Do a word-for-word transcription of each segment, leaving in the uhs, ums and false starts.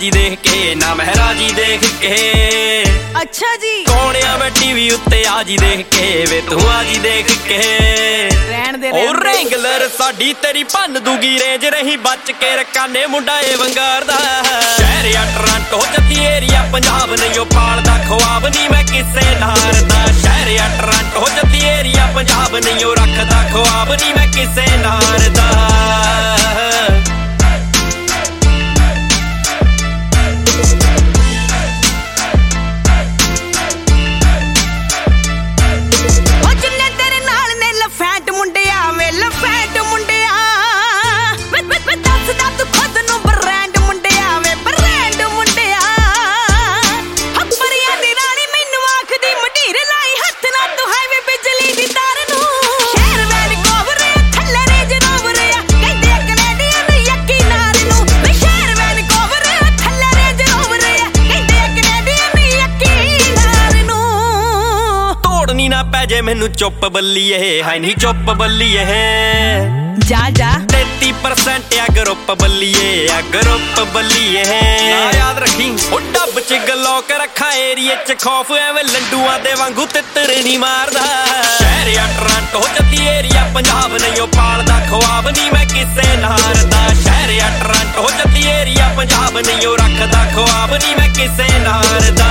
बाजी देख के ना महराजी देख के। अच्छा जी कोणिया में टीवी उत्ते आजी देख के वे तू आजी देख के। रहन दे और रेंगलर साडी तेरी भन दूगी रेंज रही बच के रकाने मुंडा ए वंगार दा। शहर या टोरंटो जद्दी एरिया पंजाब नहीं ओ पालदा ख्वाब नहीं मैं किसे नार दा। शहर या टोरंटो जद्दी एरिया पंजाब नहीं ओ रखदा ख्वाब नहीं मैं किसे नार दा। ना पैजे मैनू चुप बल्लीए है नहीं चुप बल्लीए जा जा तैती परसेंट आ ग्रुप बल्लीए आ ग्रुप बल्लीए याद रखी ओ डब च गलौक रखा एरिए च खौफ एवें लंडुआ दे वांगू तितर नहीं मारदा। शहर या टोरंटो जद्दी एरिया पंजाब नहीं ओ पालदा ख्वाब नहीं मैं किसे नारदा। शहर या टोरंटो जद्दी एरिया पंजाब नहीं ओ रखदा ख्वाब नहीं मैं किसे नारदा।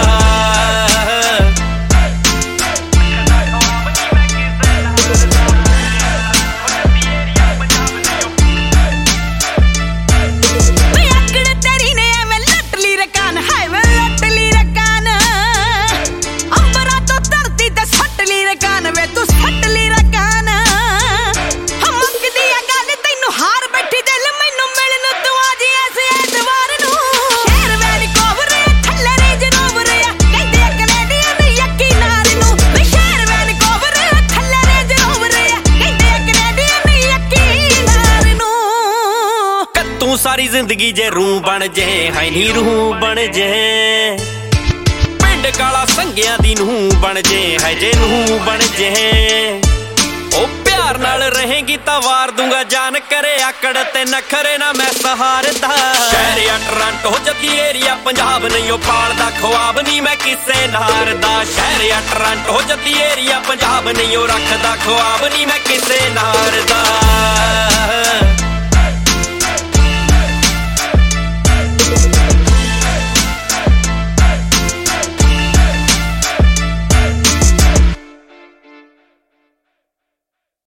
सारी जिंदगी जे रूह बन जे है नी रूह बन जे। पिंड काला संगिया दी नूह बन जे है जे नूह बन जे। ओ प्यार नाल रहेगी तां वार दूंगा जान करे आकड़ ते नखरे ना मैं सहारदा। शहर या टोरंटो जद्दी एरिया पंजाब नहीं ओ पालदा ख्वाब नहीं मैं किसे नारदा। शहर या टोरंटो जद्दी एरिया पंजाब नहीं ओ रखदा ख्वाब नहीं मैं किसे नारदा।